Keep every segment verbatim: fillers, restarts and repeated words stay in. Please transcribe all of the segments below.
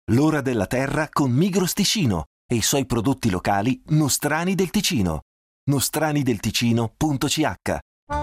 L'ora della terra con Migros Ticino e i suoi prodotti locali Nostrani del Ticino. nostrani del ticino punto c h.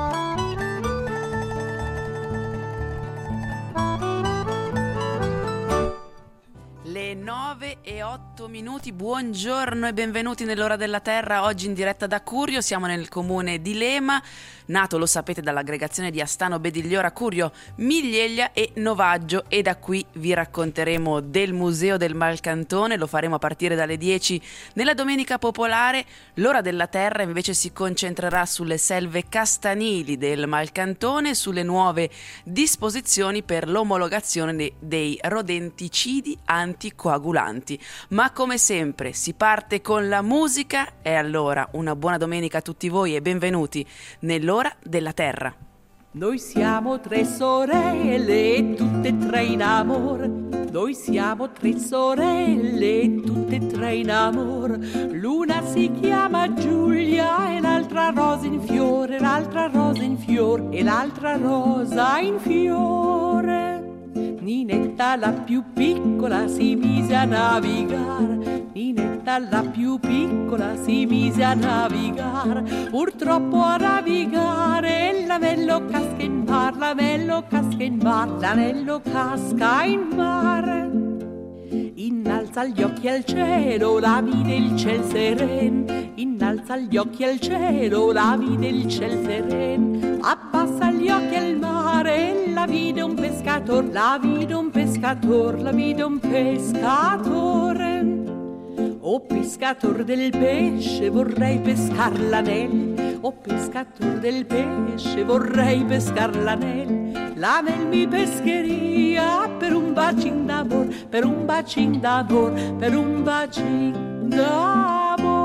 Le nove e otto minuti, buongiorno e benvenuti nell'ora della terra, oggi in diretta da Curio, siamo nel comune di Lema, nato lo sapete dall'aggregazione di Astano, Bedigliora, Curio, Miglieglia e Novaggio, e da qui vi racconteremo del Museo del Malcantone, lo faremo a partire dalle dieci nella Domenica Popolare. L'ora della terra invece si concentrerà sulle selve castanili del Malcantone, sulle nuove disposizioni per l'omologazione dei, dei rodenticidi anticoagulanti. Ma come sempre si parte con la musica e allora una buona domenica a tutti voi e benvenuti nell'ora della terra. Noi siamo tre sorelle, tutte e tre in amore. Noi siamo tre sorelle, tutte e tre in amore. L'una si chiama Giulia e l'altra rosa in fiore, l'altra rosa in fiore e l'altra rosa in fiore. Ninetta la più piccola si mise a navigare, Ninetta la più piccola si mise a navigare, purtroppo a navigare l'avello casca in mar, l'avello casca in mar, l'avello casca in mare. Innalza gli occhi al cielo, la vide il ciel seren, innalza gli occhi al cielo, la vide il ciel seren, abbassa gli occhi al mare, la vide un pescator, la vide un pescator, la vide un pescatore. O pescator del pesce, vorrei pescar l'anel, o pescator del pesce, vorrei pescar l'anel, l'anel mi pescheria per un bacin d'amor, per un bacin d'amor, per un bacin d'amor.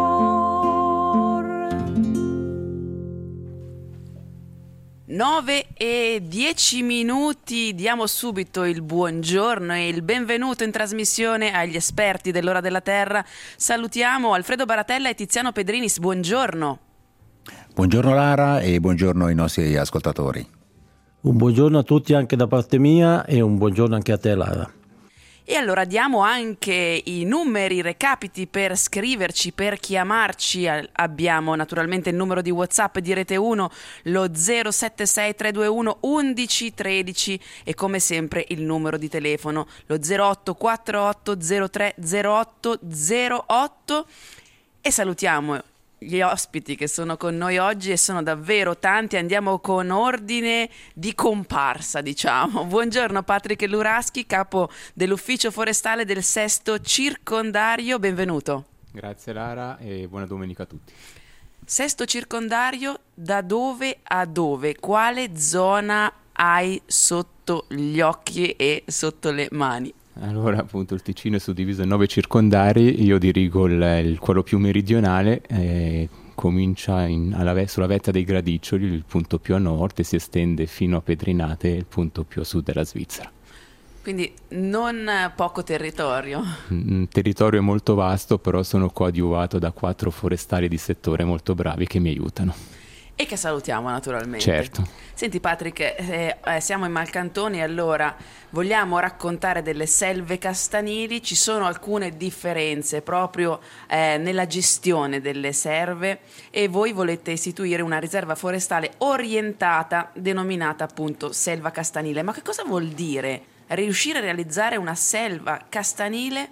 nove e dieci minuti, diamo subito il buongiorno e il benvenuto in trasmissione agli esperti dell'ora della terra. Salutiamo Alfredo Baratella e Tiziano Pedrinis, buongiorno. Buongiorno Lara e buongiorno ai nostri ascoltatori. Un buongiorno a tutti anche da parte mia e un buongiorno anche a te Lara. E allora diamo anche i numeri, i recapiti per scriverci, per chiamarci. Abbiamo naturalmente il numero di WhatsApp di Rete uno, lo zero sette sei tre due uno uno uno uno tre zero e come sempre il numero di telefono, lo zero otto quattro otto zero tre zero otto zero otto. E salutiamo gli ospiti che sono con noi oggi e sono davvero tanti, andiamo con ordine di comparsa, diciamo. Buongiorno Patrick Luraschi, capo dell'ufficio forestale del Sesto Circondario, benvenuto. Grazie Lara e buona domenica a tutti. Sesto Circondario, da dove a dove? Quale zona hai sotto gli occhi e sotto le mani? Allora, appunto, il Ticino è suddiviso in nove circondari, io dirigo il, il quello più meridionale, eh, comincia in, alla ve- sulla vetta dei Gradiccioli, il punto più a nord, e si estende fino a Pedrinate, il punto più a sud della Svizzera. Quindi non poco territorio. Il territorio è molto vasto, però sono coadiuvato da quattro forestali di settore molto bravi che mi aiutano. E che salutiamo naturalmente. Certo. Senti Patrick, eh, eh, siamo in Malcantone e allora vogliamo raccontare delle selve castanili, ci sono alcune differenze proprio eh, nella gestione delle serve e voi volete istituire una riserva forestale orientata denominata appunto selva castanile. Ma che cosa vuol dire riuscire a realizzare una selva castanile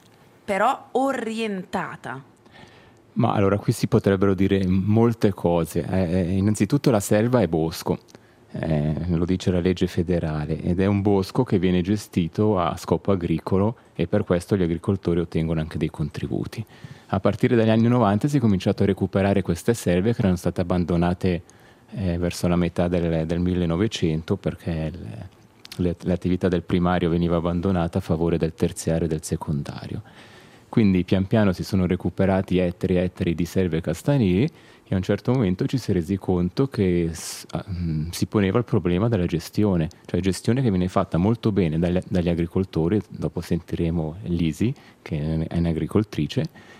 però orientata? Ma allora qui si potrebbero dire molte cose. Eh, innanzitutto la selva è bosco, eh, lo dice la legge federale, ed è un bosco che viene gestito a scopo agricolo e per questo gli agricoltori ottengono anche dei contributi. A partire dagli anni novanta si è cominciato a recuperare queste selve che erano state abbandonate eh, verso la metà del, del millenovecento perché le, le, l'attività del primario veniva abbandonata a favore del terziario e del secondario. Quindi pian piano si sono recuperati ettari e ettari di selve castanili e a un certo momento ci si è resi conto che si poneva il problema della gestione, cioè gestione che viene fatta molto bene dagli, dagli agricoltori, dopo sentiremo Lisi che è un'agricoltrice,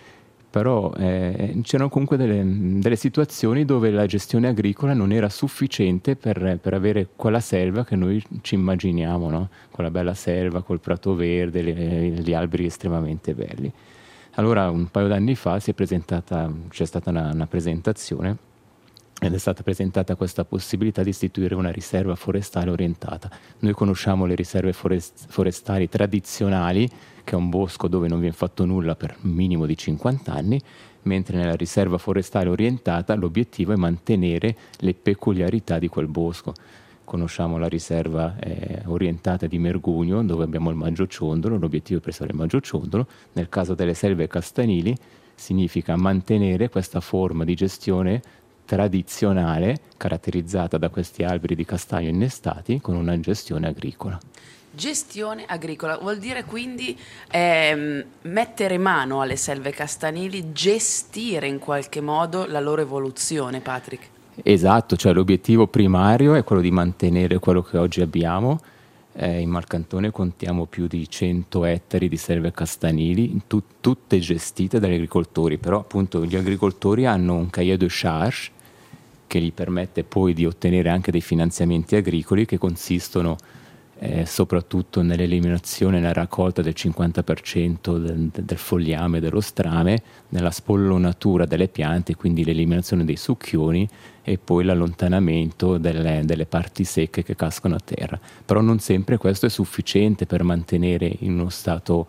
però eh, c'erano comunque delle, delle situazioni dove la gestione agricola non era sufficiente per, per avere quella selva che noi ci immaginiamo, no? Quella bella selva col prato verde, le, gli alberi estremamente belli. Allora un paio d'anni fa si è presentata, c'è stata una, una presentazione ed è stata presentata questa possibilità di istituire una riserva forestale orientata. Noi conosciamo le riserve forest- forestali tradizionali, che è un bosco dove non viene fatto nulla per un minimo di cinquanta anni, mentre nella riserva forestale orientata l'obiettivo è mantenere le peculiarità di quel bosco. Conosciamo la riserva eh, orientata di Mergugno, dove abbiamo il maggiociondolo, l'obiettivo è preservare il maggiociondolo. Nel caso delle selve castanili significa mantenere questa forma di gestione tradizionale, caratterizzata da questi alberi di castagno innestati, con una gestione agricola. Gestione agricola vuol dire quindi ehm, mettere mano alle selve castanili, gestire in qualche modo la loro evoluzione, Patrick? Esatto, cioè l'obiettivo primario è quello di mantenere quello che oggi abbiamo. Eh, in Marcantone contiamo più di cento ettari di selve castanili, tu- tutte gestite dagli agricoltori, però appunto gli agricoltori hanno un cahier de charge che gli permette poi di ottenere anche dei finanziamenti agricoli che consistono eh, soprattutto nell'eliminazione e nella raccolta del cinquanta per cento del, del fogliame e dello strame, nella spollonatura delle piante, quindi l'eliminazione dei succhioni e poi l'allontanamento delle, delle parti secche che cascano a terra. Però non sempre questo è sufficiente per mantenere in uno stato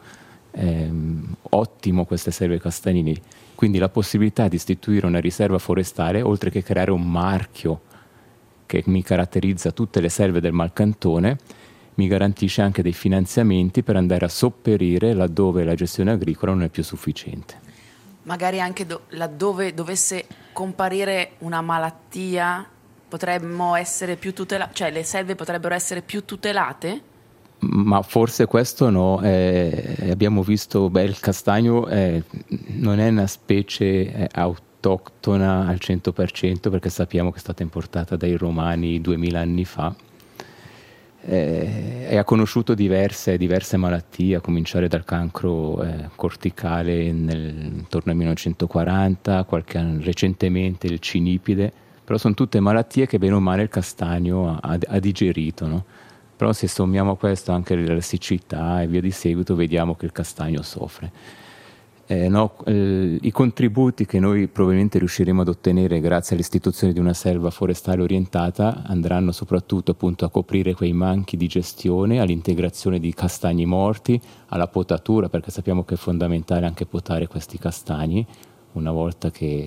ehm, ottimo queste selve castanili. Quindi la possibilità di istituire una riserva forestale, oltre che creare un marchio che mi caratterizza tutte le selve del Malcantone, mi garantisce anche dei finanziamenti per andare a sopperire laddove la gestione agricola non è più sufficiente. Magari anche do- laddove dovesse comparire una malattia, potremmo essere più tutelate, cioè le selve potrebbero essere più tutelate? Ma forse questo no, eh, abbiamo visto, beh, il castagno eh, non è una specie eh, autoctona al cento per cento, perché sappiamo che è stata importata dai Romani duemila anni fa, eh, e ha conosciuto diverse, diverse malattie, a cominciare dal cancro eh, corticale nel, intorno al millenovecentoquaranta, qualche anno, recentemente il cinipide, però sono tutte malattie che bene o male il castagno ha, ha digerito, no? Però se sommiamo a questo anche la siccità e via di seguito, vediamo che il castagno soffre. Eh, no, eh, I contributi che noi probabilmente riusciremo ad ottenere grazie all'istituzione di una selva forestale orientata andranno soprattutto appunto a coprire quei manchi di gestione, all'integrazione di castagni morti, alla potatura, perché sappiamo che è fondamentale anche potare questi castagni una volta che,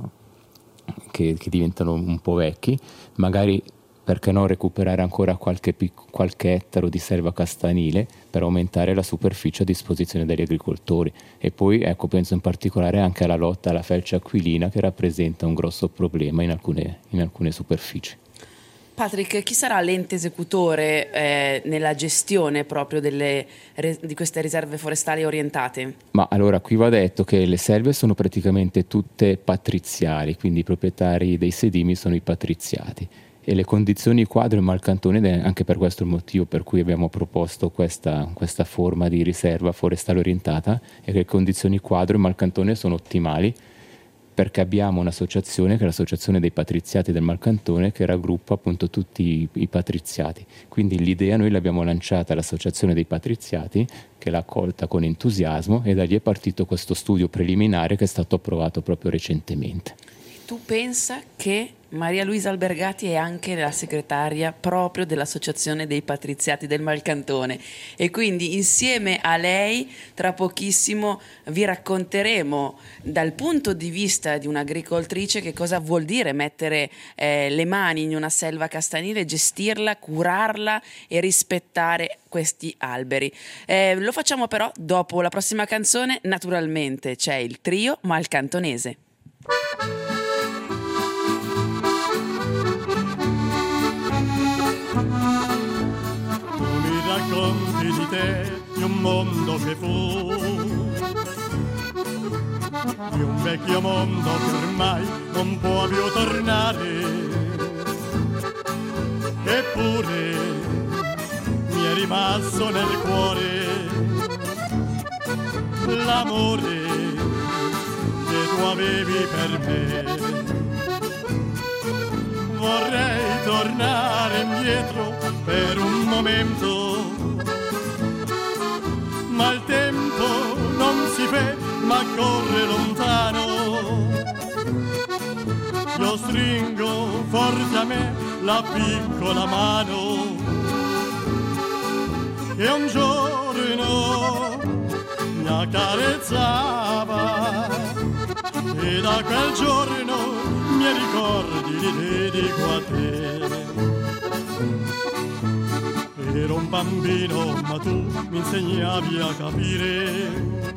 che, che diventano un po' vecchi, magari perché non recuperare ancora qualche, pic- qualche ettaro di selva castanile per aumentare la superficie a disposizione degli agricoltori. E poi ecco, penso in particolare anche alla lotta alla felce aquilina, che rappresenta un grosso problema in alcune, in alcune superfici. Patrick, chi sarà l'ente esecutore eh, nella gestione proprio delle, di queste riserve forestali orientate? Ma allora qui va detto che le selve sono praticamente tutte patriziali, quindi i proprietari dei sedimi sono i patriziati. E le condizioni quadro in Malcantone, anche per questo il motivo per cui abbiamo proposto questa, questa forma di riserva forestale orientata, è che le condizioni quadro in Malcantone sono ottimali, perché abbiamo un'associazione che è l'associazione dei patriziati del Malcantone, che raggruppa appunto tutti i, i patriziati. Quindi l'idea noi l'abbiamo lanciata all'associazione dei patriziati, che l'ha accolta con entusiasmo, e da lì è partito questo studio preliminare che è stato approvato proprio recentemente. Tu pensa che Maria Luisa Albergati è anche la segretaria proprio dell'Associazione dei Patriziati del Malcantone, e quindi insieme a lei tra pochissimo vi racconteremo dal punto di vista di un'agricoltrice che cosa vuol dire mettere eh, le mani in una selva castanile, gestirla, curarla e rispettare questi alberi. Eh, lo facciamo però dopo la prossima canzone. Naturalmente c'è il trio malcantonese. Racconti di te, di un mondo che fu, di un vecchio mondo che ormai non può più tornare, eppure mi è rimasto nel cuore l'amore tu avevi per me. Vorrei tornare indietro per un momento, ma il tempo non si ferma, corre lontano. Io stringo forte a me la piccola mano che un giorno mi accarezzava, e da quel giorno mi ricordi li dedico a te. Ero un bambino ma tu mi insegnavi a capire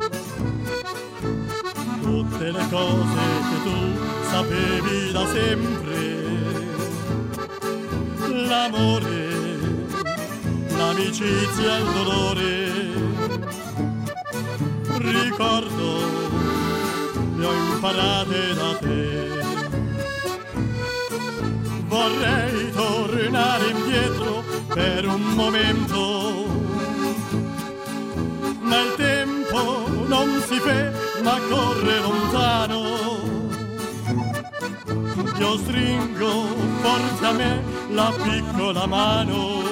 tutte le cose che tu sapevi da sempre. L'amore, l'amicizia e il dolore, ricordo, le ho imparate da te. Vorrei tornare indietro per un momento, ma il tempo non si ferma, corre lontano. Io stringo forte a me la piccola mano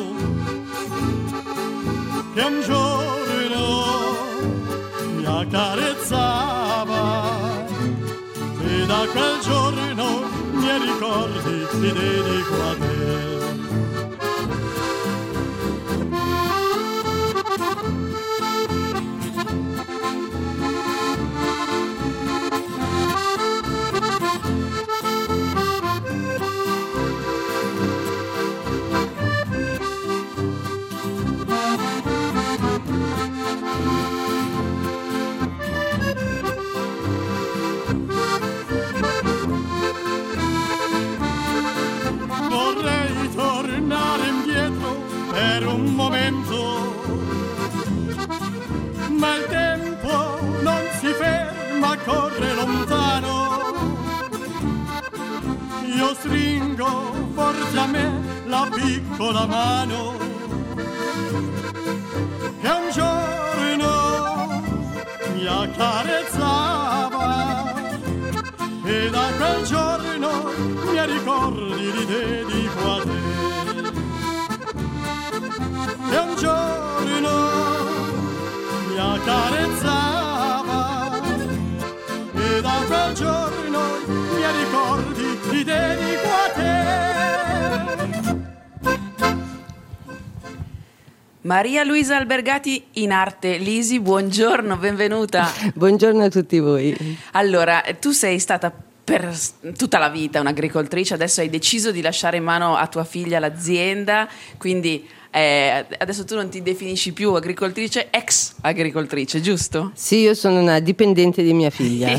che un giorno mi accarezzava, e da quel giorno i miei ricordi li dedico a te. Per un momento, ma il tempo non si ferma, corre lontano. Io stringo forte a me la piccola mano che un giorno mi accarezzava, e da quel giorno i miei ricordi li dedico a te. E un giorno mi accarezzava, e da quel giorno i miei ricordi li dedico a te. Maria Luisa Albergati in arte. Lisi, buongiorno, benvenuta. Buongiorno a tutti voi. Allora, tu sei stata per tutta la vita un'agricoltrice, adesso hai deciso di lasciare in mano a tua figlia l'azienda, quindi Eh, adesso tu non ti definisci più agricoltrice, ex agricoltrice, giusto? Sì, io sono una dipendente di mia figlia.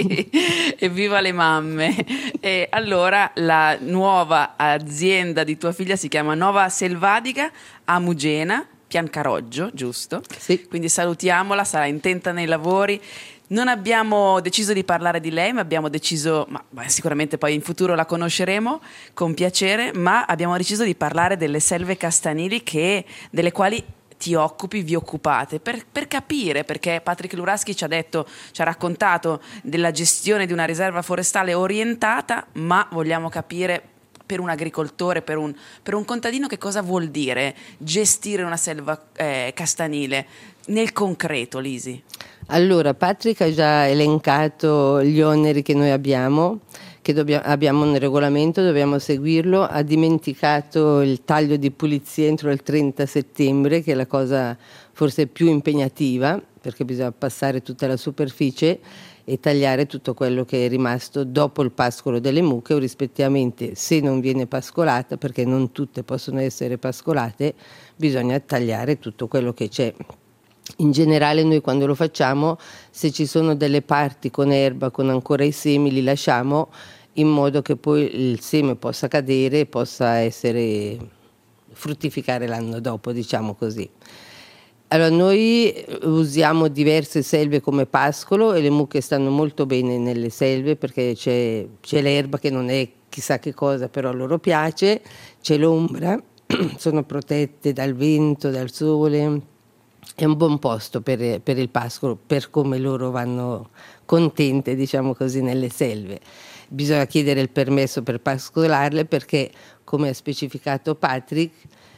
Evviva le mamme! E allora la nuova azienda di tua figlia si chiama Nova Selvadica a Mugena, Piancaroggio, giusto? Sì. Quindi salutiamola, sarà intenta nei lavori. Non abbiamo deciso di parlare di lei, ma abbiamo deciso, ma, ma sicuramente poi in futuro la conosceremo con piacere, ma abbiamo deciso di parlare delle selve castanili che, delle quali ti occupi, vi occupate, per, per capire, perché Patrick Luraschi ci ha detto, ci ha raccontato della gestione di una riserva forestale orientata, ma vogliamo capire per un agricoltore, per un, per un contadino, che cosa vuol dire gestire una selva eh, castanile nel concreto, Lisi? Allora, Patrick ha già elencato gli oneri che noi abbiamo, che dobbia, abbiamo un regolamento, dobbiamo seguirlo. Ha dimenticato il taglio di pulizia entro il trenta settembre, che è la cosa forse più impegnativa, perché bisogna passare tutta la superficie e tagliare tutto quello che è rimasto dopo il pascolo delle mucche, o rispettivamente, se non viene pascolata, perché non tutte possono essere pascolate, bisogna tagliare tutto quello che c'è. In generale noi quando lo facciamo, se ci sono delle parti con erba, con ancora i semi, li lasciamo in modo che poi il seme possa cadere e possa essere fruttificare l'anno dopo, diciamo così. Allora noi usiamo diverse selve come pascolo e le mucche stanno molto bene nelle selve, perché c'è, c'è l'erba che non è chissà che cosa, però a loro piace, c'è l'ombra, sono protette dal vento, dal sole. è un buon posto per, per il pascolo, per come loro vanno contente, diciamo così, nelle selve. Bisogna chiedere il permesso per pascolarle perché, come ha specificato Patrick,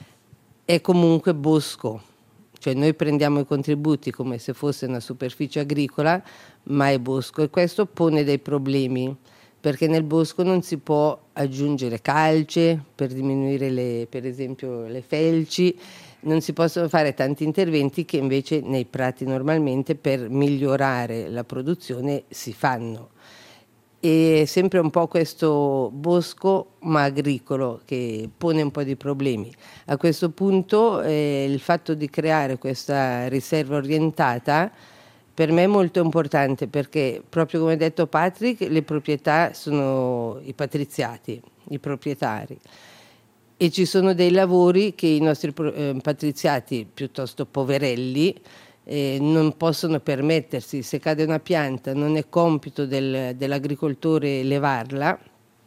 è comunque bosco, cioè noi prendiamo i contributi come se fosse una superficie agricola, ma è bosco, e questo pone dei problemi, perché nel bosco non si può aggiungere calce per diminuire le, per esempio le felci, non si possono fare tanti interventi che invece nei prati normalmente per migliorare la produzione si fanno. E sempre un po' questo bosco ma agricolo che pone un po' di problemi. A questo punto eh, il fatto di creare questa riserva orientata per me è molto importante, perché proprio come ha detto Patrick, le proprietà sono i patriziati, i proprietari, e ci sono dei lavori che i nostri eh, patriziati piuttosto poverelli Eh, non possono permettersi. Se cade una pianta non è compito del, dell'agricoltore levarla,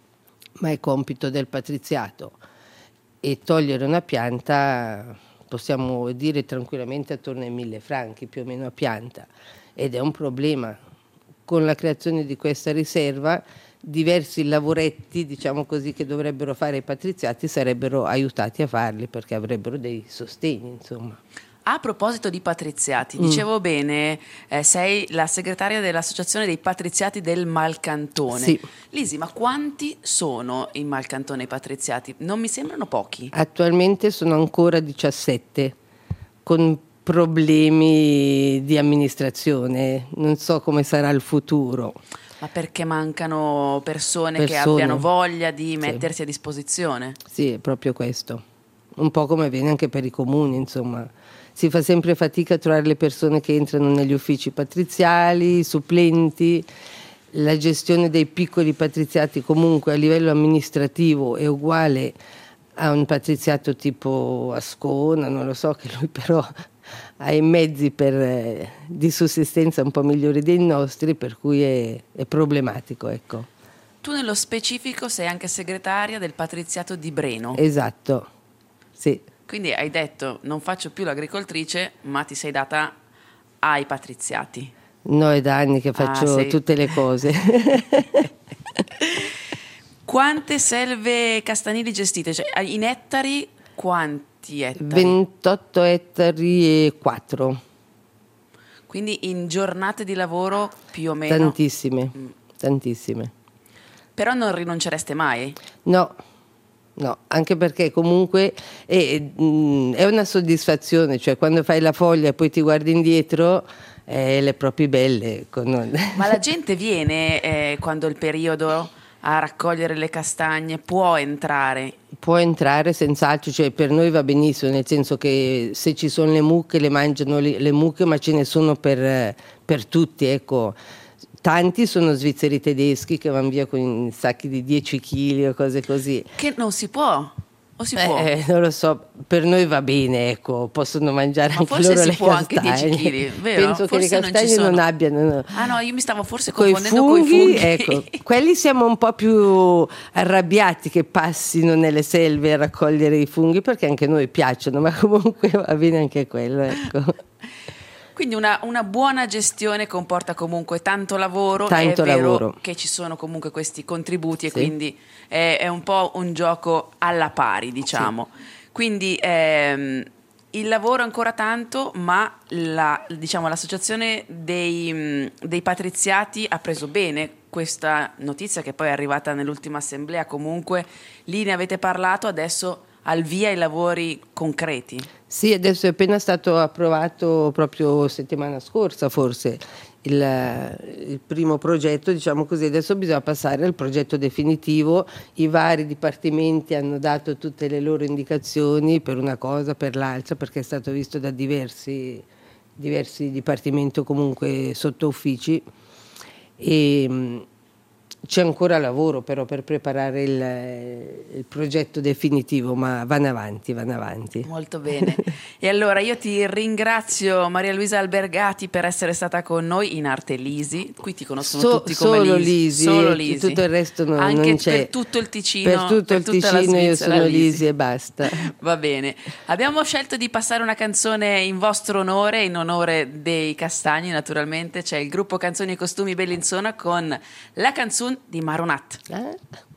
ma è compito del patriziato, e togliere una pianta possiamo dire tranquillamente attorno ai mille franchi più o meno a pianta, ed è un problema. Con la creazione di questa riserva diversi lavoretti, diciamo così, che dovrebbero fare i patriziati sarebbero aiutati a farli, perché avrebbero dei sostegni, insomma. A proposito di patriziati, dicevo mm. bene, eh, sei la segretaria dell'Associazione dei Patriziati del Malcantone. Sì. Lisi, ma quanti sono in Malcantone i patriziati? Non mi sembrano pochi. Attualmente sono ancora diciassette, con problemi di amministrazione. Non so come sarà il futuro. Ma perché mancano persone, persone. che abbiano voglia di mettersi sì. a disposizione? Sì, è proprio questo. Un po' come avviene anche per i comuni, insomma. Si fa sempre fatica a trovare le persone che entrano negli uffici patriziali, i supplenti. La gestione dei piccoli patriziati comunque a livello amministrativo è uguale a un patriziato tipo Ascona, non lo so, che lui però ha i mezzi per, eh, di sussistenza un po' migliori dei nostri, per cui è, è problematico, ecco. Tu nello specifico sei anche segretaria del patriziato di Breno. Esatto, sì. Quindi hai detto non faccio più l'agricoltrice, ma ti sei data ai patriziati. No, è da anni che faccio ah, tutte le cose. Quante selve castanili gestite? Cioè, in ettari quanti ettari? ventotto ettari e quattro. Quindi in giornate di lavoro più o meno? Tantissime, mm. tantissime. Però non rinuncereste mai? No. No, anche perché comunque è, è una soddisfazione, cioè quando fai la foglia e poi ti guardi indietro, eh, le proprie belle. Con... Ma la gente viene eh, quando è il periodo a raccogliere le castagne, può entrare? Può entrare senz'altro, cioè per noi va benissimo, nel senso che se ci sono le mucche le mangiano le, le mucche, ma ce ne sono per, per tutti, ecco. Tanti sono svizzeri tedeschi che vanno via con sacchi di dieci chili o cose così. Che non si può? O si può? Eh, non lo so, per noi va bene, ecco, possono mangiare ma anche forse loro si le può castagne. Anche dieci chili, vero? Penso forse che le castagne non, non abbiano. No. Ah no, io mi stavo forse coi confondendo con i funghi. Ecco, quelli siamo un po' più arrabbiati che passino nelle selve a raccogliere i funghi, perché anche a noi piacciono, ma comunque va bene anche quello, ecco. Quindi una, una buona gestione comporta comunque tanto lavoro, tanto è vero lavoro. Che ci sono comunque questi contributi e sì. quindi è, è un po' un gioco alla pari, diciamo. Sì. Quindi ehm, il lavoro ancora tanto, ma la, diciamo, l'associazione dei, dei patriziati ha preso bene questa notizia che poi è arrivata nell'ultima assemblea. Comunque lì ne avete parlato, adesso al via i lavori concreti. Sì, adesso è appena stato approvato proprio settimana scorsa forse il, il primo progetto, diciamo così. Adesso bisogna passare al progetto definitivo. I vari dipartimenti hanno dato tutte le loro indicazioni per una cosa, per l'altra, perché è stato visto da diversi, diversi dipartimenti o comunque sotto uffici, e c'è ancora lavoro però per preparare il, il progetto definitivo, ma vanno avanti, vanno avanti. Molto bene. E allora io ti ringrazio, Maria Luisa Albergati, per essere stata con noi in arte Lisi. Qui ti conoscono So, tutti come solo Lisi. Lisi, Solo Lisi. tutto il resto no, Anche non c'è. per tutto il Ticino. Per tutto per il tutta la Ticino io Svizzera, sono Lisi e basta. Va bene. Abbiamo scelto di passare una canzone in vostro onore, in onore dei Castagni naturalmente. C'è il gruppo Canzoni e Costumi Bellinzona con la canzone di Maronat. Eh?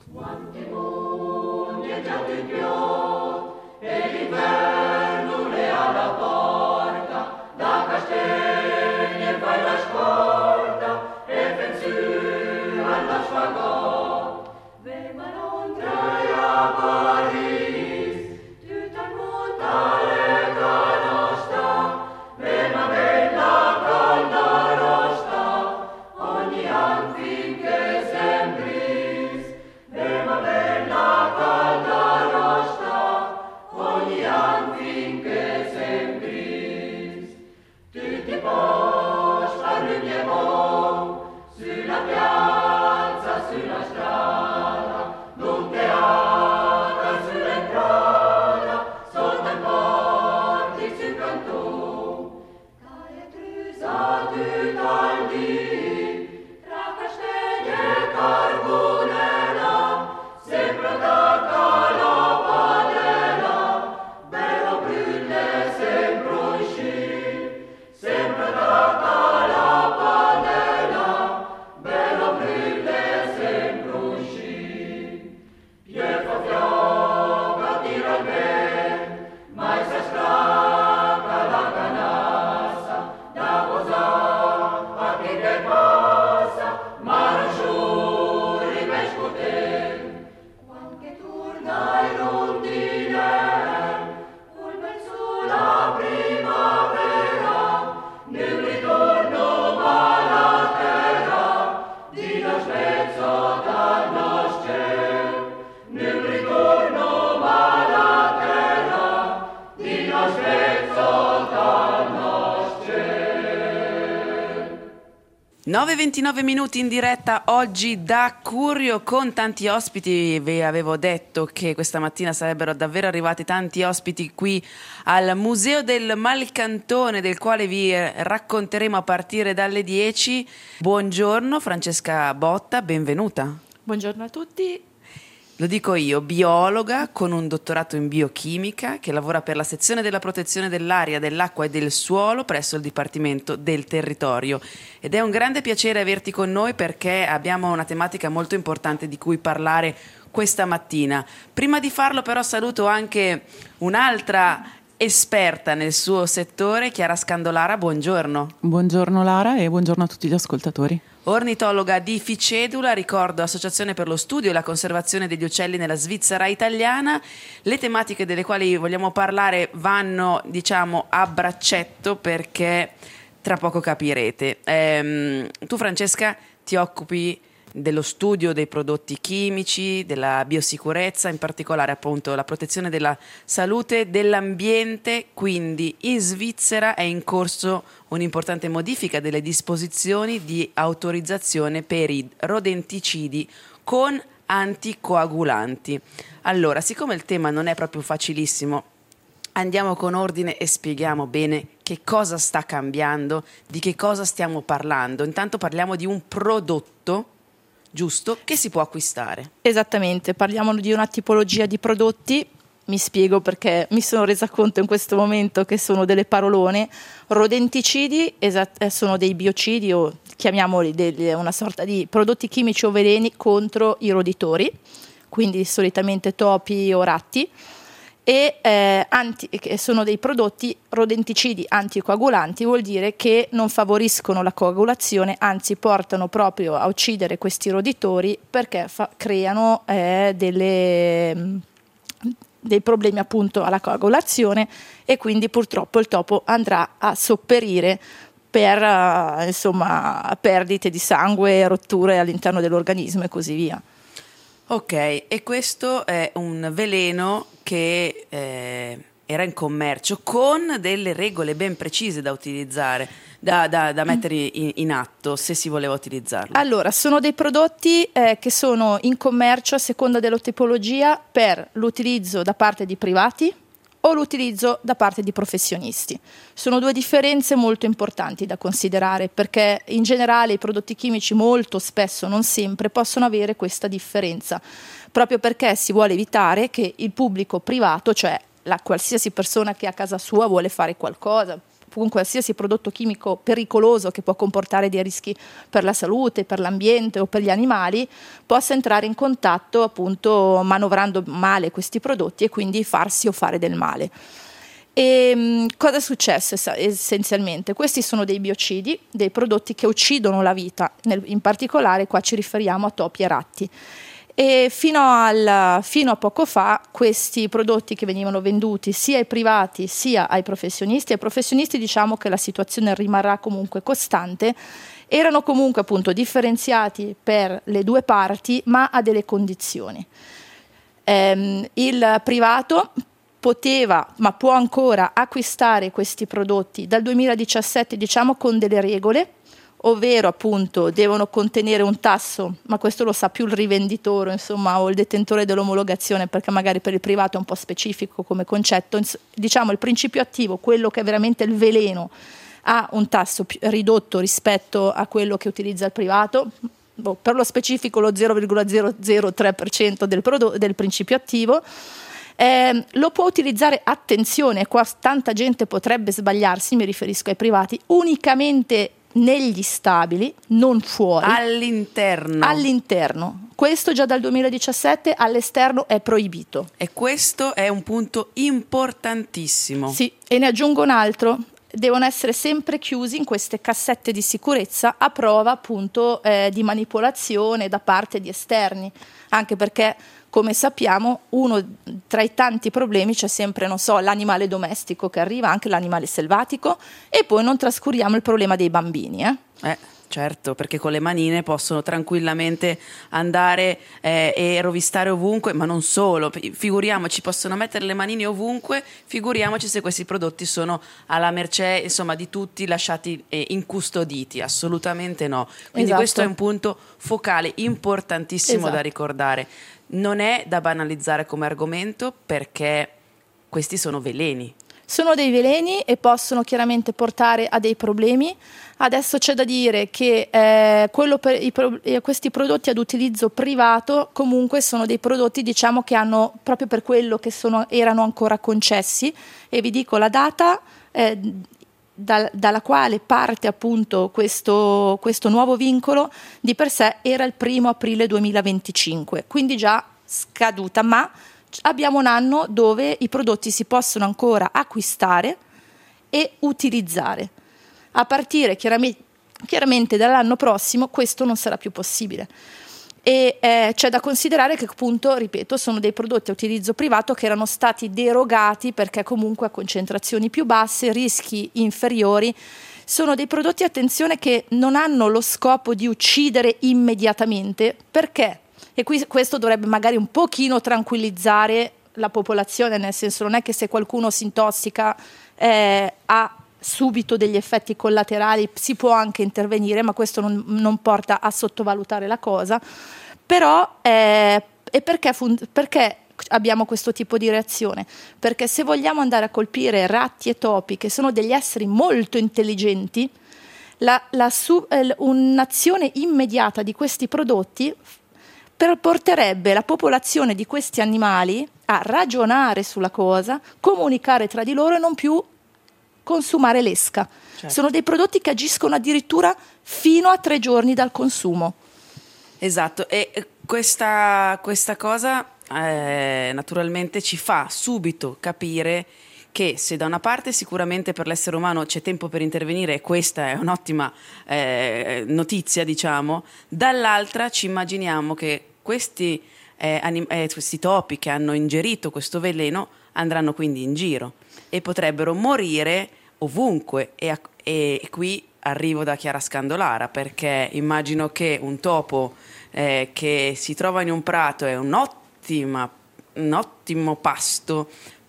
nove e ventinove minuti in diretta oggi da Curio con tanti ospiti. Vi avevo detto che questa mattina sarebbero davvero arrivati tanti ospiti qui al Museo del Malcantone, del quale vi racconteremo a partire dalle dieci. Buongiorno Francesca Botta, benvenuta. Buongiorno a tutti. Lo dico io, biologa con un dottorato in biochimica che lavora per la sezione della protezione dell'aria, dell'acqua e del suolo presso il Dipartimento del Territorio. Ed è un grande piacere averti con noi perché abbiamo una tematica molto importante di cui parlare questa mattina. Prima di farlo però saluto anche un'altra esperta nel suo settore, Chiara Scandolara, buongiorno. Buongiorno Lara e buongiorno a tutti gli ascoltatori. Ornitologa di Ficedula, ricordo Associazione per lo studio e la conservazione degli uccelli nella Svizzera italiana. Le tematiche delle quali vogliamo parlare vanno, diciamo, a braccetto perché tra poco capirete. Ehm, tu Francesca ti occupi dello studio dei prodotti chimici, della biosicurezza, in particolare appunto la protezione della salute dell'ambiente, quindi in Svizzera è in corso un'importante modifica delle disposizioni di autorizzazione per i rodenticidi con anticoagulanti. Allora, siccome il tema non è proprio facilissimo, andiamo con ordine e spieghiamo bene che cosa sta cambiando, di che cosa stiamo parlando. Intanto parliamo di un prodotto, giusto, che si può acquistare. Esattamente, parliamo di una tipologia di prodotti, mi spiego perché mi sono resa conto in questo momento che sono delle parolone. Rodenticidi esat- sono dei biocidi o chiamiamoli delle, una sorta di prodotti chimici o veleni contro i roditori, quindi solitamente topi o ratti, e eh, anti, che sono dei prodotti rodenticidi anticoagulanti, vuol dire che non favoriscono la coagulazione, anzi portano proprio a uccidere questi roditori perché fa, creano eh, delle, dei problemi appunto alla coagulazione e quindi purtroppo il topo andrà a sopperire per uh, insomma perdite di sangue, rotture all'interno dell'organismo e così via. Ok, e questo è un veleno che eh, era in commercio con delle regole ben precise da utilizzare, da, da, da mettere in, in atto se si voleva utilizzarlo. Allora, sono dei prodotti eh, che sono in commercio a seconda della tipologia per l'utilizzo da parte di privati o l'utilizzo da parte di professionisti. Sono due differenze molto importanti da considerare, perché in generale i prodotti chimici molto spesso, non sempre, possono avere questa differenza, proprio perché si vuole evitare che il pubblico privato, cioè la qualsiasi persona che a casa sua vuole fare qualcosa, con qualsiasi prodotto chimico pericoloso che può comportare dei rischi per la salute, per l'ambiente o per gli animali, possa entrare in contatto appunto manovrando male questi prodotti e quindi farsi o fare del male. E cosa è successo essenzialmente? Questi sono dei biocidi, dei prodotti che uccidono la vita, in particolare qua ci riferiamo a topi e ratti. E fino, al, fino a poco fa questi prodotti che venivano venduti sia ai privati sia ai professionisti, ai professionisti diciamo che la situazione rimarrà comunque costante, erano comunque appunto differenziati per le due parti ma a delle condizioni. Ehm, il privato poteva ma può ancora acquistare questi prodotti dal duemiladiciassette diciamo con delle regole, ovvero appunto devono contenere un tasso, ma questo lo sa più il rivenditore insomma o il detentore dell'omologazione, perché magari per il privato è un po' specifico come concetto. Diciamo il principio attivo, quello che è veramente il veleno, ha un tasso più ridotto rispetto a quello che utilizza il privato, boh, per lo specifico lo zero virgola zero zero tre per cento del, prodo- del principio attivo. Eh, lo può utilizzare, attenzione, qua tanta gente potrebbe sbagliarsi, mi riferisco ai privati, unicamente negli stabili, non fuori. All'interno. All'interno. Questo già dal duemiladiciassette, all'esterno è proibito. E questo è un punto importantissimo. Sì, e ne aggiungo un altro. Devono essere sempre chiusi in queste cassette di sicurezza a prova appunto eh, di manipolazione da parte di esterni, anche perché come sappiamo uno tra i tanti problemi c'è sempre, non so, l'animale domestico che arriva, anche l'animale selvatico, e poi non trascuriamo il problema dei bambini. Eh, eh certo, perché con le manine possono tranquillamente andare eh, e rovistare ovunque, ma non solo, figuriamoci, possono mettere le manine ovunque, figuriamoci se questi prodotti sono alla mercé insomma di tutti, lasciati eh, incustoditi, assolutamente no. Quindi esatto. Questo è un punto focale importantissimo esatto. da ricordare. Non è da banalizzare come argomento, perché questi sono veleni. Sono dei veleni e possono chiaramente portare a dei problemi. Adesso c'è da dire che eh, quello per i pro- questi prodotti ad utilizzo privato comunque sono dei prodotti, diciamo, che hanno, proprio per quello che sono, erano ancora concessi, e vi dico la data eh, da, dalla quale parte appunto questo, questo nuovo vincolo, di per sé era il primo aprile duemilaventicinque, quindi già scaduta, ma abbiamo un anno dove i prodotti si possono ancora acquistare e utilizzare. A partire chiaramente, chiaramente dall'anno prossimo questo non sarà più possibile. E eh, c'è da considerare che appunto, ripeto, sono dei prodotti a utilizzo privato che erano stati derogati perché comunque a concentrazioni più basse, rischi inferiori. Sono dei prodotti, attenzione, che non hanno lo scopo di uccidere immediatamente, perché, e qui questo dovrebbe magari un pochino tranquillizzare la popolazione, nel senso, non è che se qualcuno si intossica eh, ha subito degli effetti collaterali, si può anche intervenire, ma questo non, non porta a sottovalutare la cosa. Però eh, e perché, fun- perché abbiamo questo tipo di reazione? Perché se vogliamo andare a colpire ratti e topi, che sono degli esseri molto intelligenti, la, la su- eh, un'azione immediata di questi prodotti per, porterebbe la popolazione di questi animali a ragionare sulla cosa, comunicare tra di loro e non più consumare l'esca. Certo. Sono dei prodotti che agiscono addirittura fino a tre giorni dal consumo. Esatto, e questa, questa cosa eh, naturalmente ci fa subito capire che se da una parte sicuramente per l'essere umano c'è tempo per intervenire, e questa è un'ottima eh, notizia, diciamo, dall'altra ci immaginiamo che questi, eh, anim- eh, questi topi che hanno ingerito questo veleno andranno quindi in giro e potrebbero morire ovunque, e, a- e qui arrivo da Chiara Scandolara, perché immagino che un topo eh, che si trova in un prato è un'ottima, un ottimo pasto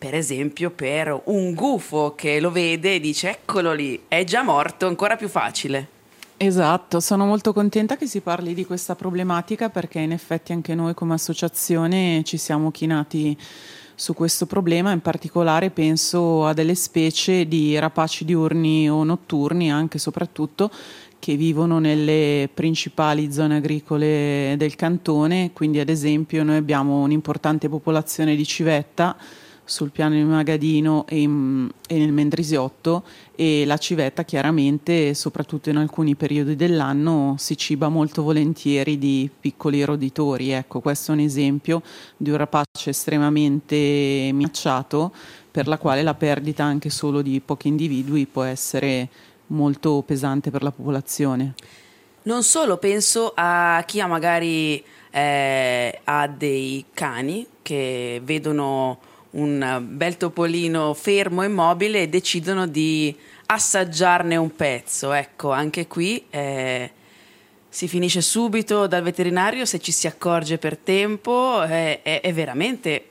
per esempio per un gufo che lo vede e dice eccolo lì, è già morto, ancora più facile. Esatto, sono molto contenta che si parli di questa problematica, perché in effetti anche noi come associazione ci siamo chinati su questo problema. In particolare penso a delle specie di rapaci diurni o notturni, anche e soprattutto, che vivono nelle principali zone agricole del cantone. Quindi ad esempio noi abbiamo un'importante popolazione di civetta sul piano di Magadino e, in, e nel Mendrisiotto, e la civetta chiaramente, soprattutto in alcuni periodi dell'anno, si ciba molto volentieri di piccoli roditori. Ecco, questo è un esempio di un rapace estremamente minacciato, per la quale la perdita anche solo di pochi individui può essere molto pesante per la popolazione. Non solo, penso a chi ha magari eh, ha dei cani che vedono un bel topolino fermo e immobile e decidono di assaggiarne un pezzo. Ecco, anche qui eh, si finisce subito dal veterinario se ci si accorge per tempo. Eh, è, è veramente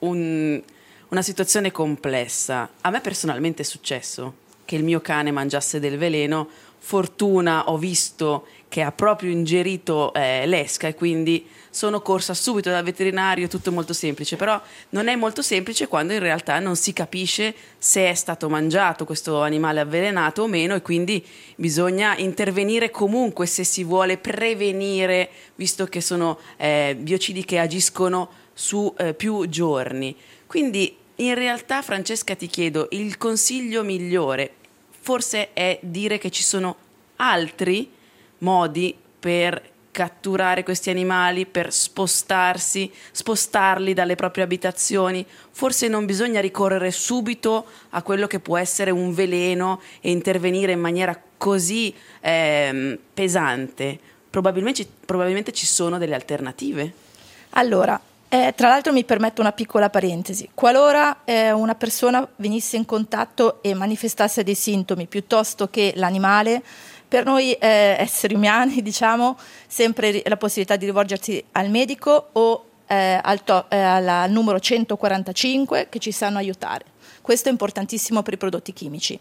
un, una situazione complessa. A me personalmente è successo che il mio cane mangiasse del veleno. Fortuna, ho visto che ha proprio ingerito eh, l'esca e quindi sono corsa subito dal veterinario, tutto molto semplice. Però non è molto semplice quando in realtà non si capisce se è stato mangiato questo animale avvelenato o meno, e quindi bisogna intervenire comunque se si vuole prevenire, visto che sono eh, biocidi che agiscono su eh, più giorni. Quindi in realtà, Francesca, ti chiedo, il consiglio migliore forse è dire che ci sono altri modi per catturare questi animali, per spostarsi, spostarli dalle proprie abitazioni. Forse non bisogna ricorrere subito a quello che può essere un veleno e intervenire in maniera così ehm, pesante. Probabilmente, probabilmente ci sono delle alternative. Allora, Eh, tra l'altro mi permetto una piccola parentesi. Qualora eh, una persona venisse in contatto e manifestasse dei sintomi piuttosto che l'animale, per noi eh, esseri umani, diciamo, sempre la possibilità di rivolgersi al medico o eh, al, to- eh, alla, al numero centoquarantacinque, che ci sanno aiutare. Questo è importantissimo per i prodotti chimici.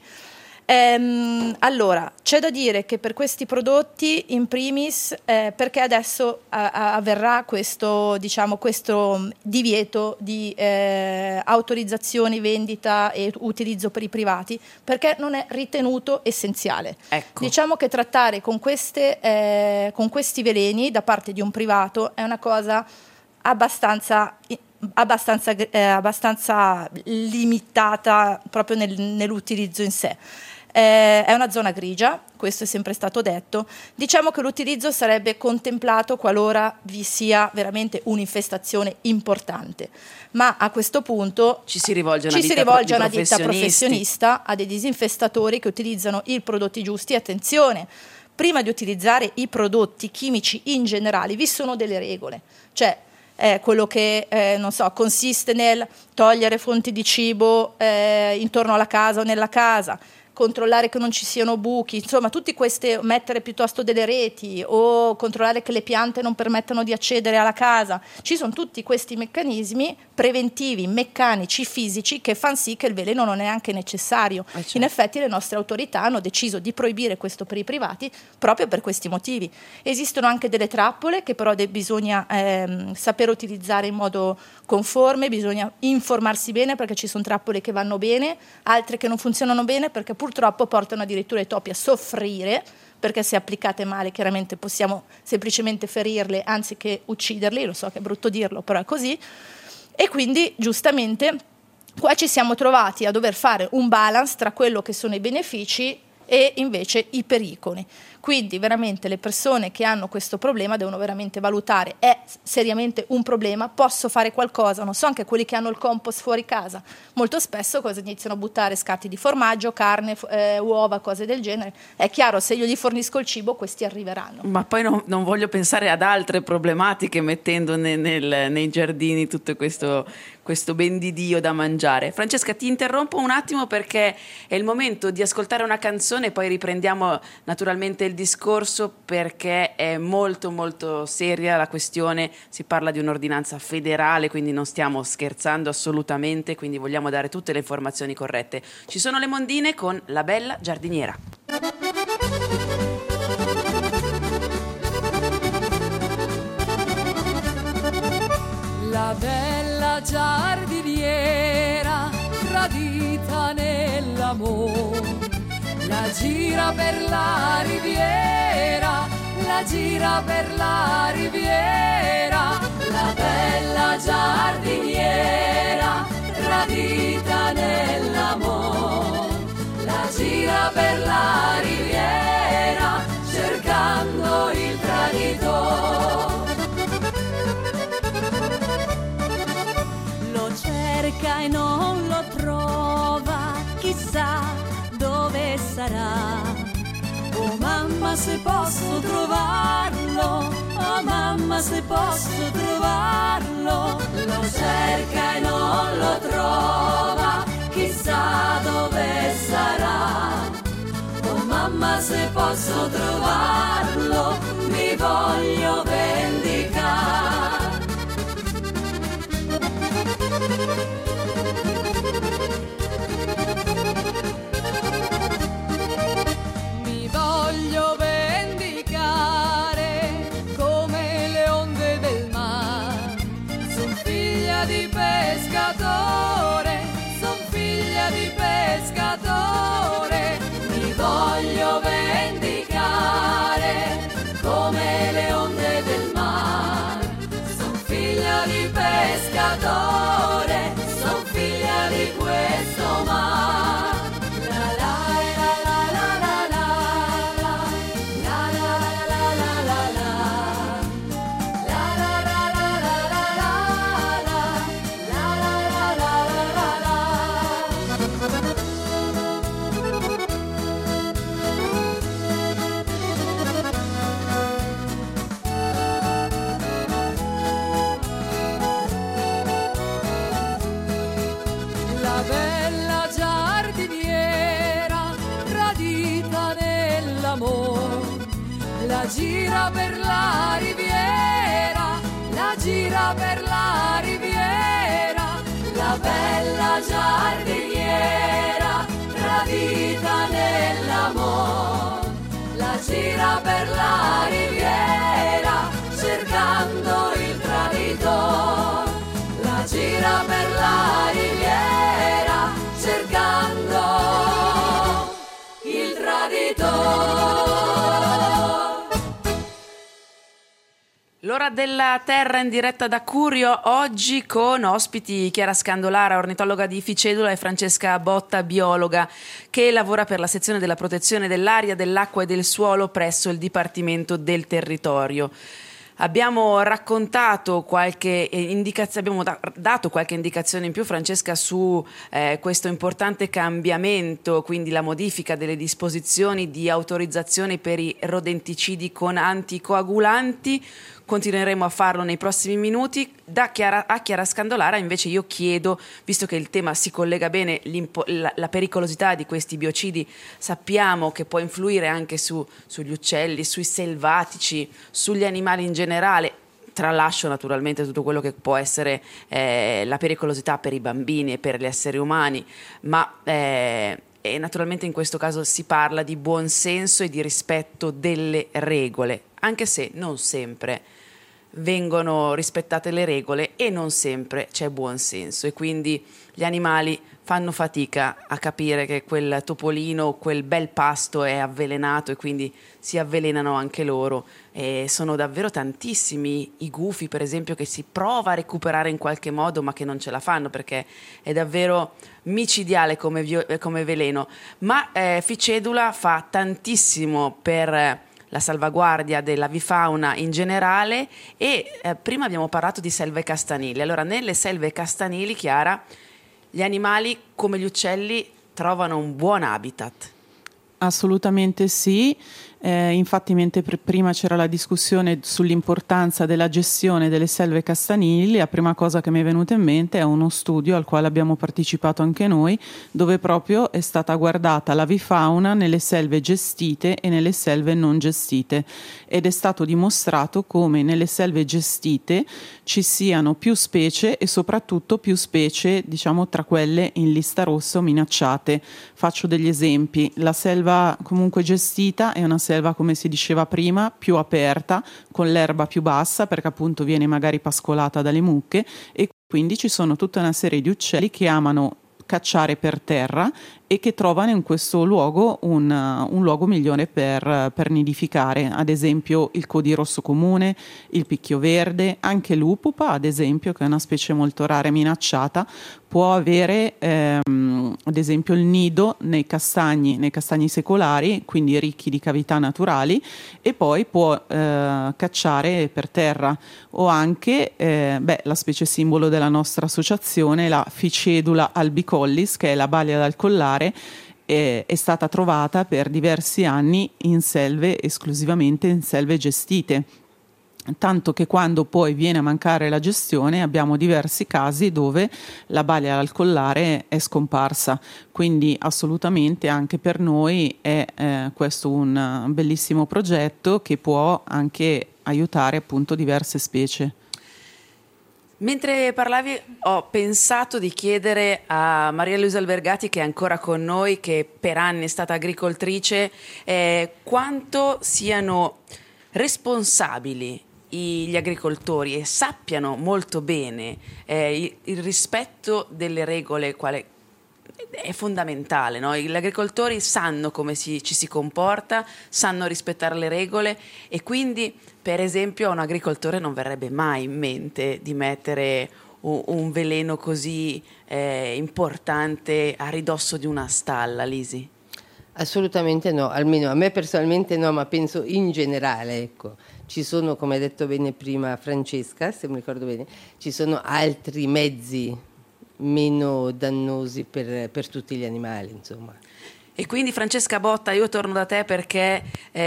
Ehm, allora, c'è da dire che per questi prodotti, in primis, eh, perché adesso a, a, avverrà questo, diciamo, questo divieto di eh, autorizzazione, vendita e utilizzo per i privati, perché non è ritenuto essenziale. Ecco. Diciamo che trattare con, queste, eh, con questi veleni da parte di un privato è una cosa abbastanza... Abbastanza, eh, abbastanza limitata proprio nel, nell'utilizzo in sé. Eh, è una zona grigia, questo è sempre stato detto. Diciamo che l'utilizzo sarebbe contemplato qualora vi sia veramente un'infestazione importante, ma a questo punto ci si rivolge a una, ci ditta, si rivolge a una ditta professionisti. professionista, a dei disinfestatori che utilizzano i prodotti giusti. Attenzione, prima di utilizzare i prodotti chimici in generale vi sono delle regole, cioè Eh, quello che eh, non so, consiste nel togliere fonti di cibo eh, intorno alla casa o nella casa, controllare che non ci siano buchi, insomma tutti queste, mettere piuttosto delle reti o controllare che le piante non permettano di accedere alla casa. Ci sono tutti questi meccanismi preventivi, meccanici, fisici, che fanno sì che il veleno non è neanche necessario. Eh certo. In effetti le nostre autorità hanno deciso di proibire questo per i privati proprio per questi motivi. Esistono anche delle trappole che però de- bisogna ehm, saper utilizzare in modo conforme, bisogna informarsi bene, perché ci sono trappole che vanno bene, altre che non funzionano bene perché purtroppo portano addirittura i topi a soffrire, perché se applicate male chiaramente possiamo semplicemente ferirle anziché ucciderli. Lo so che è brutto dirlo, però è così. E quindi giustamente qua ci siamo trovati a dover fare un balance tra quello che sono i benefici e invece i pericoli. Quindi veramente le persone che hanno questo problema devono veramente valutare: è seriamente un problema? Posso fare qualcosa? Non so, anche quelli che hanno il compost fuori casa molto spesso cosa iniziano a buttare? Scarti di formaggio, carne, eh, uova, cose del genere. È chiaro, se io gli fornisco il cibo questi arriveranno. Ma poi no, non voglio pensare ad altre problematiche mettendo ne, nel, nei giardini tutto questo, questo ben di Dio da mangiare. Francesca, ti interrompo un attimo perché è il momento di ascoltare una canzone e poi riprendiamo naturalmente il discorso, perché è molto molto seria la questione. Si parla di un'ordinanza federale, quindi non stiamo scherzando assolutamente, quindi vogliamo dare tutte le informazioni corrette. Ci sono le Mondine con La Bella Giardiniera. La bella giardiniera, tradita nell'amore, la gira per la riviera, la gira per la riviera. La bella giardiniera, tradita nell'amore, la gira per la riviera, cercando il traditore. Lo cerca e non lo trova, chissà dove sarà. Oh mamma se posso trovarlo, oh mamma se posso trovarlo. Lo cerca e non lo trova, chissà dove sarà. Oh mamma se posso trovarlo, mi voglio vendicare. Mi voglio vendicare come le onde del mare. Son figlia di pescatore, son figlia di pescatore. Mi voglio vendicare come le onde del mare. Son figlia di pescatore, son figlia di questo mare. La la la la la la la la la la la la la la la la la la la La bella giardiniera, tradita nell'amore, la gira per la riviera, la gira per la riviera. La bella giardiniera, tradita nell'amore, la gira per la riviera, cercando il traditore. La gira per la riviera, cercando il traditore. L'ora della terra in diretta da Curio, oggi con ospiti Chiara Scandolara, ornitologa di Ficedula, e Francesca Botta, biologa, che lavora per la sezione della protezione dell'aria, dell'acqua e del suolo presso il Dipartimento del Territorio. Abbiamo raccontato qualche indicazione, abbiamo da- dato qualche indicazione in più, Francesca, su eh, questo importante cambiamento, quindi la modifica delle disposizioni di autorizzazione per i rodenticidi con anticoagulanti. Continueremo a farlo nei prossimi minuti. Da Chiara, a Chiara Scandolara invece io chiedo, visto che il tema si collega bene, la, la pericolosità di questi biocidi sappiamo che può influire anche su, sugli uccelli, sui selvatici, sugli animali in generale. Tralascio naturalmente tutto quello che può essere eh, la pericolosità per i bambini e per gli esseri umani, ma eh, e naturalmente in questo caso si parla di buon senso e di rispetto delle regole, anche se non sempre vengono rispettate le regole e non sempre c'è buon senso, e quindi gli animali fanno fatica a capire che quel topolino o quel bel pasto è avvelenato, e quindi si avvelenano anche loro. E sono davvero tantissimi i gufi, per esempio, che si prova a recuperare in qualche modo ma che non ce la fanno, perché è davvero micidiale come, vio- come veleno. Ma eh, Ficedula fa tantissimo per la salvaguardia dell'avifauna in generale, e eh, prima abbiamo parlato di selve castanili. Allora, nelle selve castanili, Chiara, gli animali come gli uccelli trovano un buon habitat. Assolutamente sì, Eh, infatti, mentre pr- prima c'era la discussione sull'importanza della gestione delle selve castanili, la prima cosa che mi è venuta in mente è uno studio al quale abbiamo partecipato anche noi, dove proprio è stata guardata l'avifauna nelle selve gestite e nelle selve non gestite, ed è stato dimostrato come nelle selve gestite ci siano più specie e soprattutto più specie, diciamo, tra quelle in lista rossa o minacciate. Faccio degli esempi: la selva comunque gestita è una selva, come si diceva prima, più aperta, con l'erba più bassa, perché appunto viene magari pascolata dalle mucche, e quindi ci sono tutta una serie di uccelli che amano cacciare per terra e che trovano in questo luogo un, un luogo migliore per, per nidificare. Ad esempio il codì rosso comune, il picchio verde, anche l'upupa, ad esempio, che è una specie molto rara e minacciata, può avere ehm, ad esempio il nido nei castagni, nei castagni secolari, quindi ricchi di cavità naturali, e poi può eh, cacciare per terra. O anche eh, beh, la specie simbolo della nostra associazione, la Ficedula albicollis, che è la balia dal collare, è, è stata trovata per diversi anni in selve, esclusivamente in selve gestite. Tanto che quando poi viene a mancare la gestione abbiamo diversi casi dove la balia dal collare è scomparsa. Quindi assolutamente anche per noi è eh, questo un bellissimo progetto che può anche aiutare appunto diverse specie. Mentre parlavi ho pensato di chiedere a Maria Luisa Albergati, che è ancora con noi, che per anni è stata agricoltrice, eh, quanto siano responsabili gli agricoltori e sappiano molto bene eh, il, il rispetto delle regole, quale è fondamentale, no? Gli agricoltori sanno come si, ci si comporta, sanno rispettare le regole, e quindi per esempio a un agricoltore non verrebbe mai in mente di mettere un, un veleno così eh, importante a ridosso di una stalla, Lisi. Assolutamente no, almeno a me personalmente no, ma penso in generale, ecco. Ci sono, come ha detto bene prima Francesca, se mi ricordo bene, ci sono altri mezzi meno dannosi per, per tutti gli animali, insomma. E quindi Francesca Botta, io torno da te perché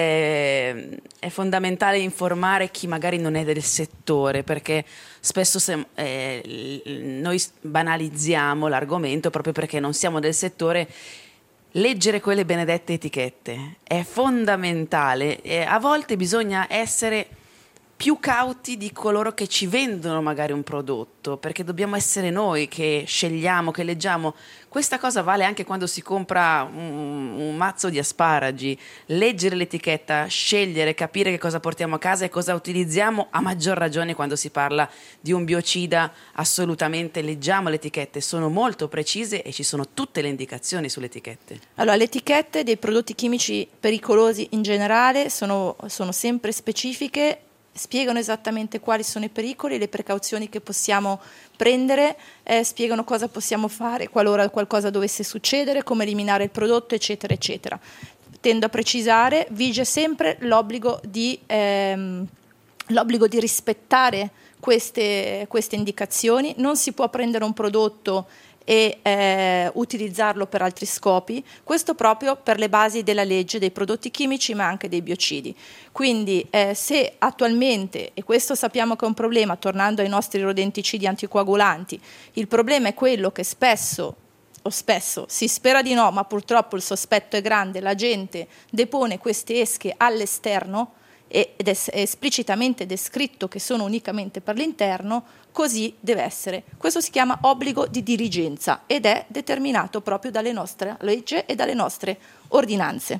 eh, è fondamentale informare chi magari non è del settore, perché spesso se, eh, noi banalizziamo l'argomento proprio perché non siamo del settore. Leggere quelle benedette etichette è fondamentale, e a volte bisogna essere più cauti di coloro che ci vendono magari un prodotto, perché dobbiamo essere noi che scegliamo, che leggiamo. Questa cosa vale anche quando si compra un, un mazzo di asparagi. Leggere l'etichetta, scegliere, capire che cosa portiamo a casa e cosa utilizziamo, a maggior ragione quando si parla di un biocida. Assolutamente leggiamo le etichette, sono molto precise e ci sono tutte le indicazioni sulle etichette. Allora, le etichette dei prodotti chimici pericolosi in generale sono, sono sempre specifiche, spiegano esattamente quali sono i pericoli, le precauzioni che possiamo prendere, eh, spiegano cosa possiamo fare qualora qualcosa dovesse succedere, come eliminare il prodotto, eccetera, eccetera. Tendo a precisare, vige sempre l'obbligo di, ehm, l'obbligo di rispettare queste, queste indicazioni. Non si può prendere un prodotto e eh, utilizzarlo per altri scopi, questo proprio per le basi della legge dei prodotti chimici ma anche dei biocidi. Quindi eh, se attualmente, e questo sappiamo che è un problema, tornando ai nostri rodenticidi anticoagulanti, il problema è quello che spesso o spesso, si spera di no, ma purtroppo il sospetto è grande, la gente depone queste esche all'esterno ed è esplicitamente descritto che sono unicamente per l'interno, così deve essere. Questo si chiama obbligo di diligenza ed è determinato proprio dalle nostre leggi e dalle nostre ordinanze.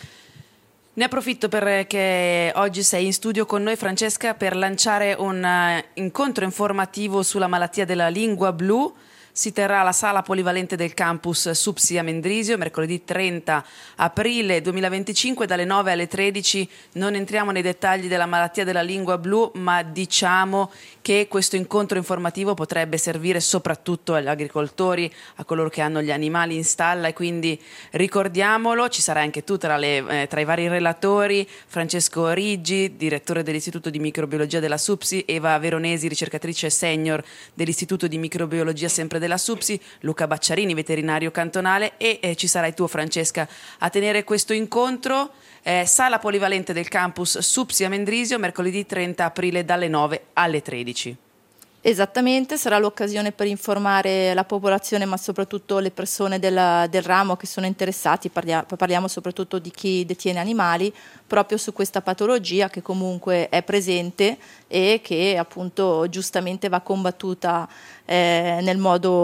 Ne approfitto perché oggi sei in studio con noi, Francesca, per lanciare un uh, incontro informativo sulla malattia della lingua blu. Si terrà alla sala polivalente del campus Supsi a Mendrisio mercoledì trenta aprile duemilaventicinque dalle nove alle tredici. Non entriamo nei dettagli della malattia della lingua blu, ma diciamo che questo incontro informativo potrebbe servire soprattutto agli agricoltori, a coloro che hanno gli animali in stalla, e quindi ricordiamolo. Ci sarai anche tu tra, le, eh, tra i vari relatori: Francesco Riggi, direttore dell'Istituto di Microbiologia della Supsi, Eva Veronesi, ricercatrice senior dell'Istituto di Microbiologia sempre della SUPSI, Luca Bacciarini, veterinario cantonale, e eh, ci sarai tu, Francesca, a tenere questo incontro. Eh, sala polivalente del campus SUPSI a Mendrisio, mercoledì trenta aprile dalle nove alle tredici. Esattamente, sarà l'occasione per informare la popolazione, ma soprattutto le persone della, del ramo che sono interessati, parliamo, parliamo soprattutto di chi detiene animali, proprio su questa patologia che comunque è presente e che appunto giustamente va combattuta eh, nel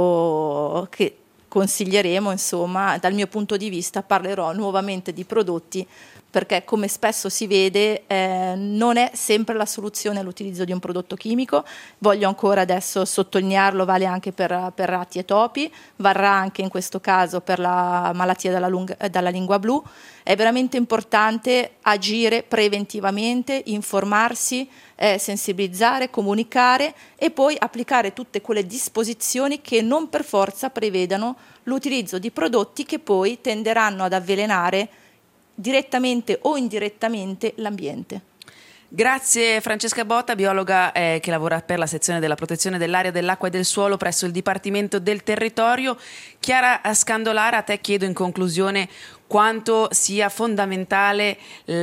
modo che consiglieremo. Insomma, dal mio punto di vista parlerò nuovamente di prodotti, perché come spesso si vede eh, non è sempre la soluzione l'utilizzo di un prodotto chimico. Voglio ancora adesso sottolinearlo, vale anche per, per ratti e topi, varrà anche in questo caso per la malattia dalla, lunga, dalla lingua blu. È veramente importante agire preventivamente, informarsi, eh, sensibilizzare, comunicare e poi applicare tutte quelle disposizioni che non per forza prevedano l'utilizzo di prodotti che poi tenderanno ad avvelenare direttamente o indirettamente l'ambiente. Grazie Francesca Botta, biologa eh, che lavora per la sezione della protezione dell'aria, dell'acqua e del suolo presso il Dipartimento del Territorio. Chiara Scandolara, a te chiedo in conclusione quanto sia fondamentale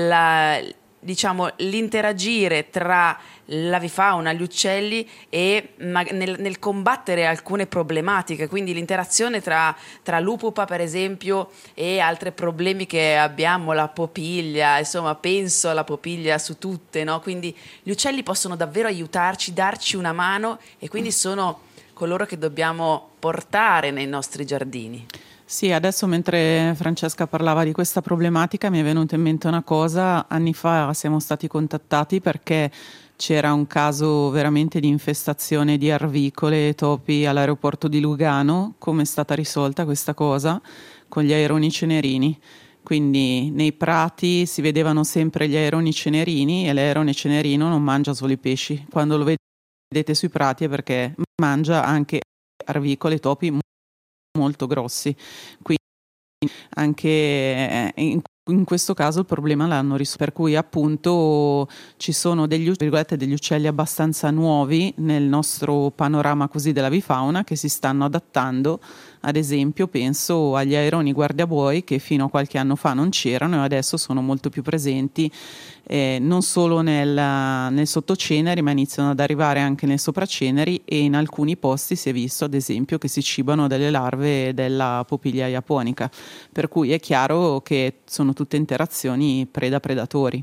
la, diciamo, l'interagire tra l'avifauna, gli uccelli e nel, nel combattere alcune problematiche, quindi l'interazione tra, tra l'upupa per esempio e altri problemi che abbiamo, la popiglia, insomma penso alla popiglia su tutte, no? Quindi gli uccelli possono davvero aiutarci, darci una mano e quindi sono coloro che dobbiamo portare nei nostri giardini. Sì, adesso mentre Francesca parlava di questa problematica mi è venuta in mente una cosa. Anni fa siamo stati contattati perché c'era un caso veramente di infestazione di arvicole e topi all'aeroporto di Lugano. Come è stata risolta questa cosa? Con gli aironi cenerini. Quindi nei prati si vedevano sempre gli aironi cenerini e l'airone cenerino non mangia solo i pesci. Quando lo vedete sui prati è perché mangia anche arvicole e topi molto grossi. Quindi anche in In questo caso il problema l'hanno risolto, per cui appunto ci sono degli, degli uccelli abbastanza nuovi nel nostro panorama così dell'avifauna che si stanno adattando. Ad esempio penso agli aironi guardiabuoi che fino a qualche anno fa non c'erano e adesso sono molto più presenti eh, non solo nel, nel sottoceneri, ma iniziano ad arrivare anche nel sopraceneri, e in alcuni posti si è visto ad esempio che si cibano delle larve della popiglia japonica, per cui è chiaro che sono tutte interazioni preda-predatori.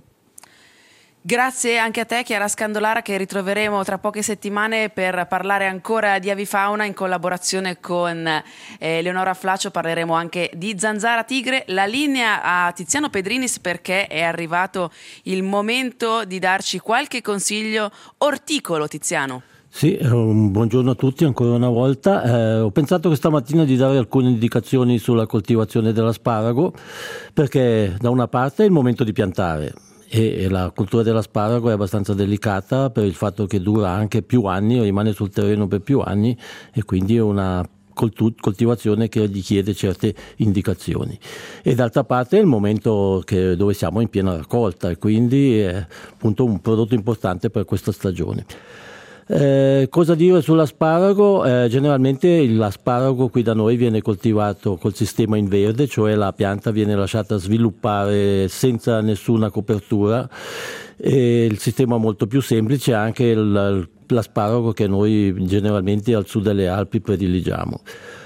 Grazie anche a te Chiara Scandolara, che ritroveremo tra poche settimane per parlare ancora di avifauna in collaborazione con eh, Leonora Flaccio. Parleremo anche di zanzara tigre. La linea a Tiziano Pedrinis perché è arrivato il momento di darci qualche consiglio orticolo. Tiziano. Sì, un buongiorno a tutti ancora una volta. Eh, ho pensato questa mattina di dare alcune indicazioni sulla coltivazione dell'asparago, perché da una parte è il momento di piantare e la cultura dell'asparago è abbastanza delicata per il fatto che dura anche più anni, rimane sul terreno per più anni e quindi è una coltivazione che richiede certe indicazioni. E d'altra parte è il momento che, dove siamo in piena raccolta e quindi è appunto un prodotto importante per questa stagione. Eh, cosa dire sull'asparago? Eh, generalmente l'asparago qui da noi viene coltivato col sistema in verde, cioè la pianta viene lasciata sviluppare senza nessuna copertura. E il sistema è molto più semplice, anche il, l'asparago che noi generalmente al sud delle Alpi prediligiamo.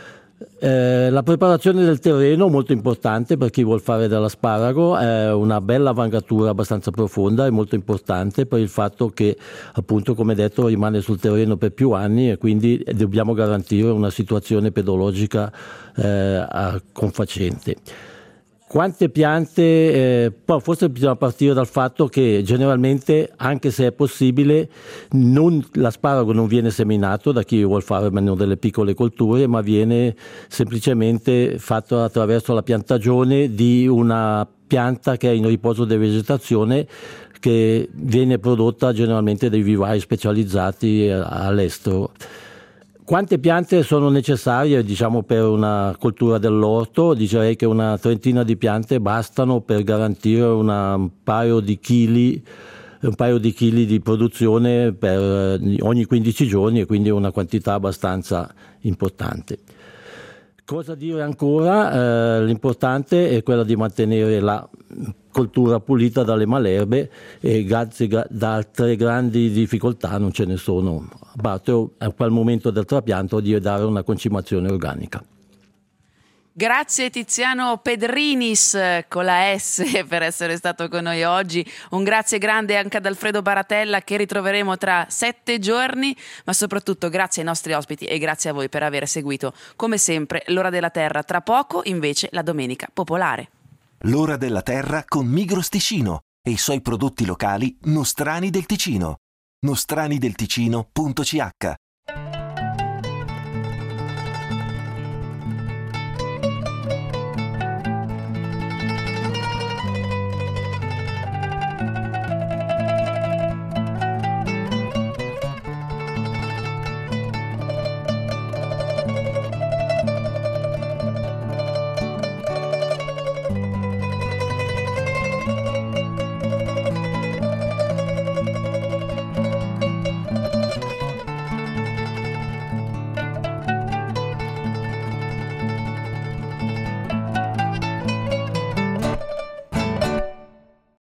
Eh, la preparazione del terreno molto importante per chi vuol fare dell'asparago, è una bella vangatura abbastanza profonda, è molto importante per il fatto che appunto, come detto, rimane sul terreno per più anni e quindi dobbiamo garantire una situazione pedologica eh, confacente. Quante piante, eh, forse bisogna partire dal fatto che generalmente, anche se è possibile, non, l'asparago non viene seminato da chi vuol fare delle piccole colture, ma viene semplicemente fatto attraverso la piantagione di una pianta che è in riposo di vegetazione, che viene prodotta generalmente dai vivai specializzati all'estero. Quante piante sono necessarie, diciamo, per una coltura dell'orto? Direi che una trentina di piante bastano per garantire una, un paio di chili un paio di chili di produzione per ogni quindici giorni, e quindi una quantità abbastanza importante. Cosa dire ancora? Eh, l'importante è quella di mantenere la coltura pulita dalle malerbe, e grazie ad altre grandi difficoltà non ce ne sono, a parte a quel momento del trapianto di dare una concimazione organica. Grazie Tiziano Pedrinis con la S per essere stato con noi oggi. Un grazie grande anche ad Alfredo Baratella, che ritroveremo tra sette giorni, ma soprattutto grazie ai nostri ospiti e grazie a voi per aver seguito come sempre l'Ora della Terra. Tra poco invece la Domenica Popolare. L'Ora della Terra con Migros Ticino e i suoi prodotti locali nostrani del Ticino. nostrani del ticino punto c h